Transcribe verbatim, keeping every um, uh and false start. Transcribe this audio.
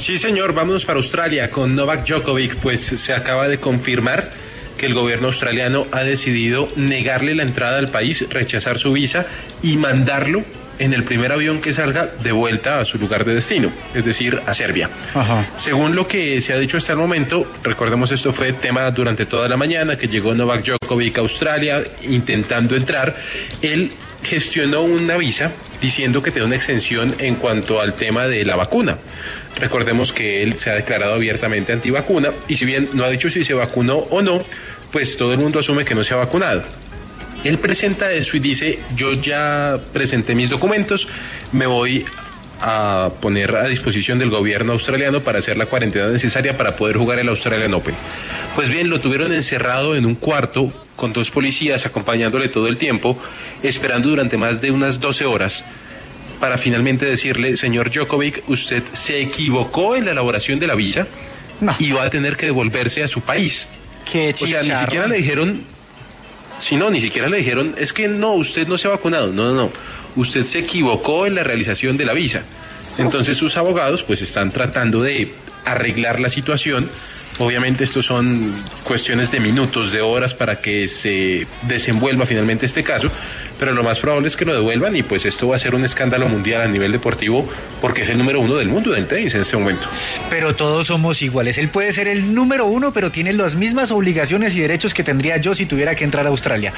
Sí, señor, vámonos para Australia con Novak Djokovic, pues se acaba de confirmar que el gobierno australiano ha decidido negarle la entrada al país, rechazar su visa y mandarlo en el primer avión que salga de vuelta a su lugar de destino, es decir, a Serbia. Ajá. Según lo que se ha dicho hasta el momento, recordemos esto fue tema durante toda la mañana, que llegó Novak Djokovic a Australia intentando entrar, él gestionó una visa diciendo que tiene una exención en cuanto al tema de la vacuna. Recordemos que él se ha declarado abiertamente antivacuna y si bien no ha dicho si se vacunó o no, pues todo el mundo asume que no se ha vacunado. Él presenta eso y dice, yo ya presenté mis documentos, me voy a poner a disposición del gobierno australiano para hacer la cuarentena necesaria para poder jugar el Australian Open. Pues bien, lo tuvieron encerrado en un cuarto con dos policías acompañándole todo el tiempo, esperando durante más de unas doce horas para finalmente decirle, señor Djokovic, usted se equivocó en la elaboración de la visa no. y va a tener que devolverse a su país. Qué o sea, ni siquiera le dijeron, si no, ni siquiera le dijeron, es que no, usted no se ha vacunado, no, no, no, usted se equivocó en la realización de la visa. Entonces sus abogados pues están tratando de arreglar la situación. Obviamente estos son cuestiones de minutos, de horas para que se desenvuelva finalmente este caso, pero lo más probable es que lo devuelvan y pues esto va a ser un escándalo mundial a nivel deportivo porque es el número uno del mundo del tenis en este momento. Pero todos somos iguales, él puede ser el número uno pero tiene las mismas obligaciones y derechos que tendría yo si tuviera que entrar a Australia.